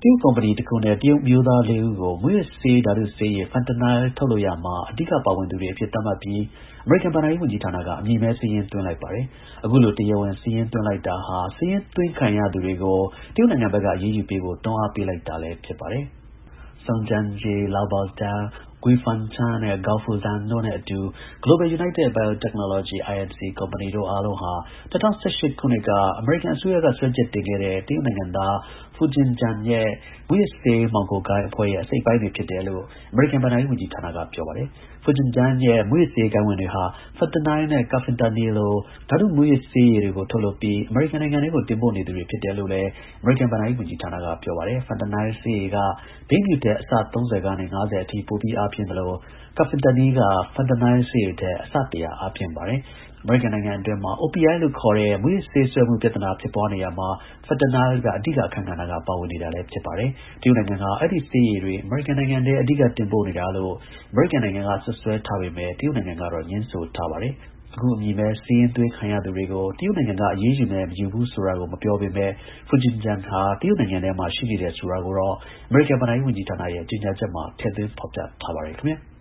တရုတ်ကုမ္ပဏီတစ်ခုနဲ့တရုတ်မျိုးသား 4 ဦးကိုမူးယစ်ဆေးဓါတုဆေးရည် fentanyl ထုတ်လုပ်ရာမှာအဓိကပါဝင်သူတွေအဖြစ်သတ်မှတ်ပြီးအမေရိကန်ဘဏ္ဍာရေးဝန်ကြီးဌာနကအမည်မဲစာရင်းသွင်းလိုက်ပါတယ်။အခုလိုတရားဝင်စာရင်းသွင်းလိုက်တာဟာစာရင်းသွင်းခံရသူတွေကိုတရုတ်နိုင်ငံဘက်ကအရေးယူပေးဖို့တွန်းအားပေးလိုက်တာလည်းဖြစ်ပါတယ်။ Song Jianjie, Lao Baotan, Gui Fengcheng နဲ့ Gao Fuzhan တို့နဲ့အတူ Global United Biotechnology Inc. ကုမ္ပဏီတို့အားလုံးဟာ2018 ခုနှစ်ကအမေရိကန်အစိုးရကစွဲချက်တင်ခဲ့တဲ့တရုတ်နိုင်ငံသား Fu Jinjiang ရဲ့မူးယစ်ဆေးမှောင်ခိုဂိုဏ်းအဖွဲ့ရဲ့အစိတ်အပိုင်းတွေဖြစ်တယ်လို့အမေရိကန်ဘဏ္ဍာရေးဝန်ကြီးဌာနကပြောပါတယ်။ Fu Jinjiang ရဲ့မူးယစ်ဆေးဂိုဏ်းဝင်တွေဟာ fentanyl နဲ့ carfentanil လိုဓါတုမူးယစ်ဆေးရည်တွေကိုထုတ်လုပ်ပြီးအမေရိကန်နိုင်ငံထဲကိုတင်ပို့နေသူတွေဖြစ်တယ်လို့လည်းအမေရိကန်ဘဏ္ဍာရေးဝန်ကြီးဌာနကပြောပါတယ်။ fentanyl ဆေးရည်ကဘိန်းဖြူထက်အဆ 30 ကနေ 50 အထိပိုပြီးအားပြင်းသလိုcarfentanil က fentanyl ဆေးတွေထက်အဆ 100 အားပြင်းပါတယ်။ အမေရိကန်နိုင်ငံအတွင်းမှာ OPI လို့ခေါ်တဲ့မူးယစ်ဆေးစွဲမှုပြဿနာဖြစ်ပွားနေရာမှာfentanyl ကအဓိကအခန်းကဏ္ဍကပါဝင်နေတာလည်းဖြစ်ပါတယ်။ တရုတ်နိုင်ငံကအဲဒီဆေးရည်တွေအမေရိကန်နိုင်ငံထဲအဓိကတင်ပို့နေတာလို့အမေရိကန်နိုင်ငံကစွပ်စွဲထားပေမဲ့တရုတ်နိုင်ငံကတော့ငြင်းဆိုထားပါတယ်။ အခုအမည်မဲစာရင်းသွင်းခံရသူတွေကိုတရုတ်နိုင်ငံကအရေးယူမယ်မယူဘူးဆိုတာကိုမပြောပေမဲ့Fu Jinjiang ဟာတရုတ်နိုင်ငံထဲမှာရှိနေတယ်ဆိုတာကိုတော့အမေရိကန်ဘဏ္ဍာရေးဝန်ကြီးဌာနရဲ့ကြေညာချက်မှာထည့်သွင်းဖော်ပြထားပါတယ်ခင်ဗျာ။